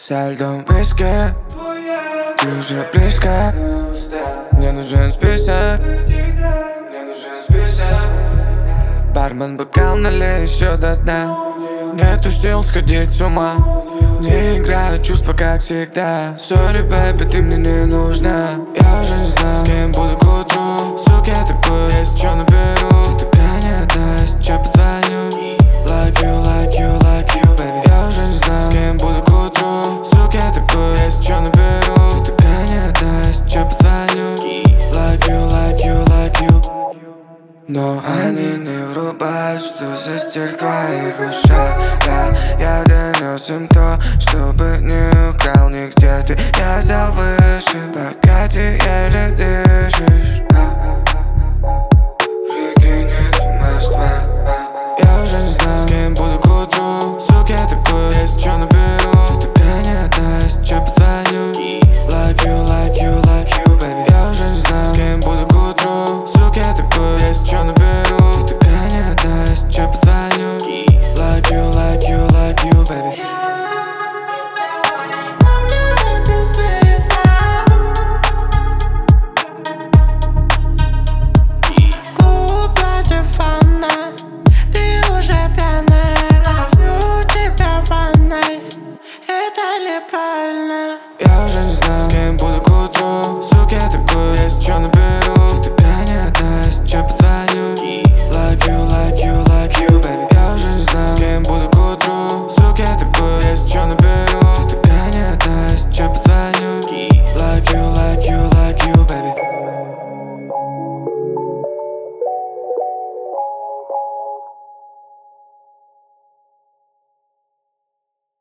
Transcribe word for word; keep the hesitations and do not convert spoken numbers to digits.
Со льдом виски, ты уже близко. Мне нужен список, мне нужен список. Бармен, бокал налей еще до дна. Нету сил сходить с ума. Не играют чувства, как всегда. Sorry, baby, ты мне не нужна. Я уже не знаю, с кем буду к утру. Сука, я такой, если чё наберу. Ты такая не одна, если чё позвоню. Like you, like you, like you, baby. Я уже не знаю, с кем буду к утру. Сука, я такой, если чё наберу. Ты такая не одна, если чё позвоню. Like you, like you, like you. Но они не врубают, что за стиль в твоих ушах. Я, я донес им то, чтобы не